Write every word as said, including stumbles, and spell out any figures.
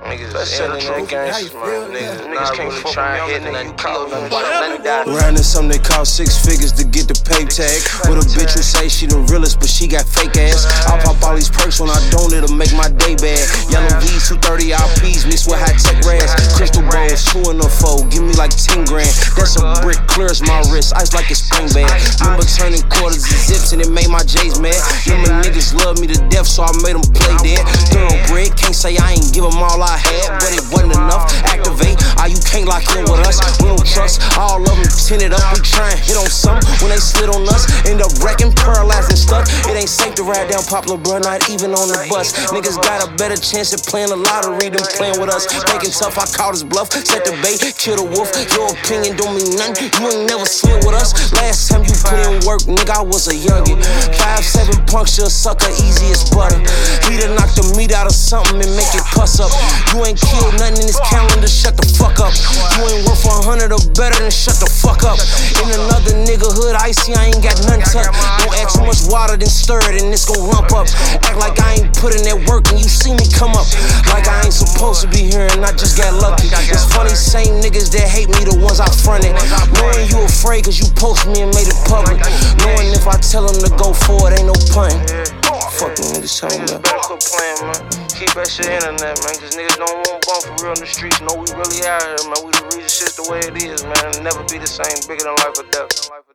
Niggas ending their gangsters, man. Niggas, niggas can't really try and hit nothing, kill nothing, nothing down. Round in something they call six figures to get the pay tag. With a bitch who say she the realest, but she got fake ass. I pop all these perks when I don't, it'll make my day bad. Yellow V's, two thirty R Ps mixed with high tech rags. Crystal bowls, two in the fold, give me like ten grand. That's a brick, clears my wrist, ice like a spring bag. Remember turning quarters to zips and it made my J's mad. Remember niggas love me to death, so I made them play dead. Thoroughbred, can't say I ain't give them all I had, but it wasn't enough. Activate, ah, you can't lock in with us. We don't trust, all of them tinted up. We try and hit on something when they slid on us. End up wrecking, paralyzing stuff. It ain't safe to ride down Poplar, bro, not even on the bus. Niggas got a better chance at playing the lottery than playing with us. Making tough, I called his bluff, set the bait, kill the wolf. Your opinion don't mean nothing, you ain't never slid with us. Last time you put in work, nigga, I was a youngin'. Five seven puncture, sucker, easy as butter. He done knock the meat out of something and make it puss up. You ain't killed nothing in this calendar, shut the fuck up. You ain't worth a hundred or better than shut the fuck up. In another nigga hood, icy, I ain't got none tucked. Don't add too much water, then stir it and it's gon' lump up. Act like I ain't put in that work and you see me come up. Like I ain't supposed to be here and I just got lucky. It's funny, same niggas that hate me, the ones I fronted. Knowing you afraid cause you post me and made it public. Knowing if I tell them to go for it, ain't no pun. Fuck them niggas talking about. Better quit playing, man. Keep that shit internet, man. Cause niggas don't want bump for real in the streets. Know we really out here, man. We the reason shit's the way it is, man. It'll never be the same. Bigger than life or death.